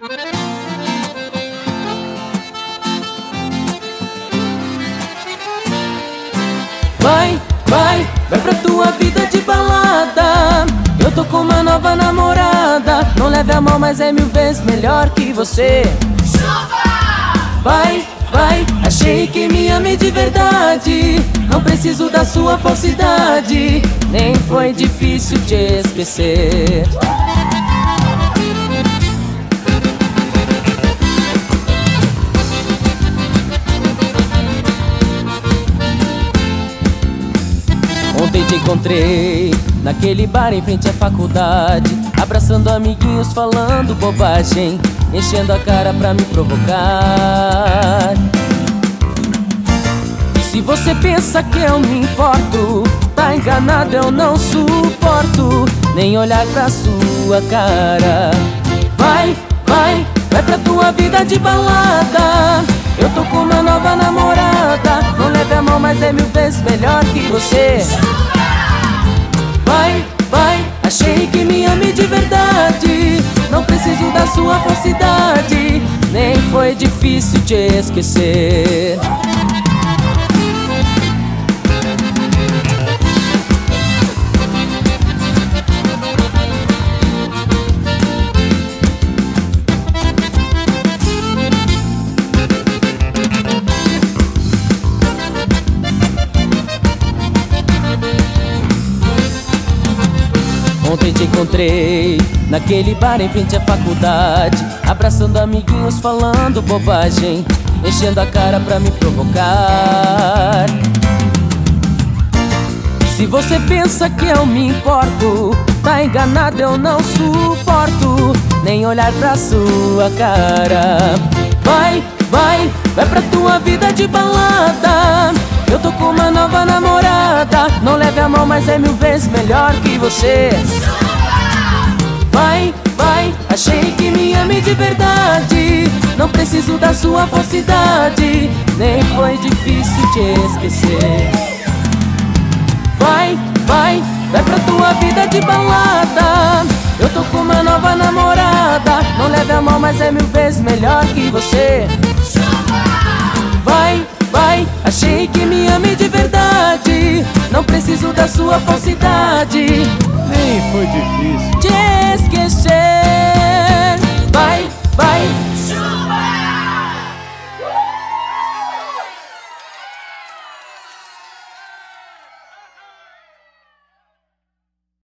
Vai pra tua vida de balada. Eu tô com uma nova namorada. Não leve a mal, mas é 1000 vezes melhor que você. Vai, achei que me ame de verdade. Não preciso da sua falsidade. Nem foi difícil te esquecer. Ontem te encontrei naquele bar em frente à faculdade, abraçando amiguinhos, falando bobagem, enchendo a cara pra me provocar. E se você pensa que eu me importo, tá enganado, eu não suporto nem olhar pra sua cara. Vai pra tua vida de balada. Eu tô com uma nova namorada. Não leve a mão, mas é 1000 vezes melhor que você. Vai, achei que me ame de verdade. Não preciso da sua falsidade. Nem foi difícil te esquecer. Ontem te encontrei naquele bar em frente à faculdade, abraçando amiguinhos, falando bobagem, enchendo a cara pra me provocar. Se você pensa que eu me importo, tá enganado, eu não suporto nem olhar pra sua cara. Vai pra tua vida de balada. Eu tô com uma nova namorada. Não leve a mão, mas é 1000 vezes melhor que você. Vai, achei que me ame de verdade. Não preciso da sua falsidade. Nem foi difícil te esquecer. Vai pra tua vida de balada. Eu tô com uma nova namorada. Não leve a mão, mas é 1000 vezes melhor que você. Vai, achei que me ame de verdade. Não preciso da sua falsidade. Nem foi difícil